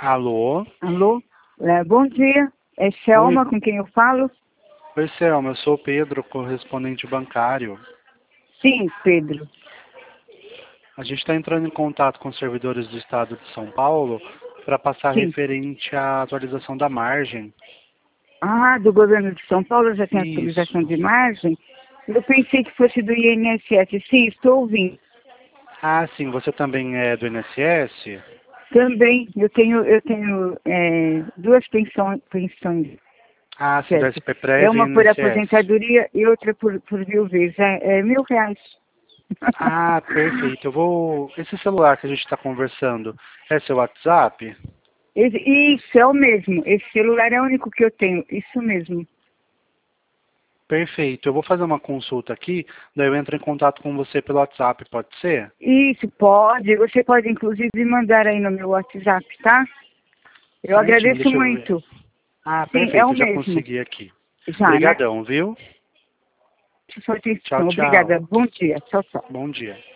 Alô? Alô? Bom dia. É Selma Oi. com quem eu falo? Oi, Selma, eu sou o Pedro, correspondente bancário. Sim, Pedro. A gente está entrando em contato com os servidores do Estado de São Paulo para passar Sim. referente à atualização da margem. Ah, do governo de São Paulo já tem atualização Isso. de margem? Eu pensei que fosse do INSS. Sim, estou ouvindo. Ah, sim, você também é do INSS? Também, eu tenho duas pensões, Ah, sim, do certo? É SPPREV e uma por INSS. aposentadoria e outra por viuvez. É R$ 1.000. Ah, perfeito. Esse celular que a gente está conversando é seu WhatsApp? Isso, é o mesmo. Esse celular é o único que eu tenho. Isso mesmo. Perfeito. Eu vou fazer uma consulta aqui, daí eu entro em contato com você pelo WhatsApp, pode ser? Isso, pode. Você pode, inclusive, mandar aí no meu WhatsApp, tá? Eu Certinho, agradeço deixa eu ver. muito. Ah, Sim, é o perfeito, já mesmo. consegui aqui. Já, né? Obrigadão, viu? Sua Tchau, atenção. tchau. Obrigada. Bom dia. Tchau, tchau. Bom dia.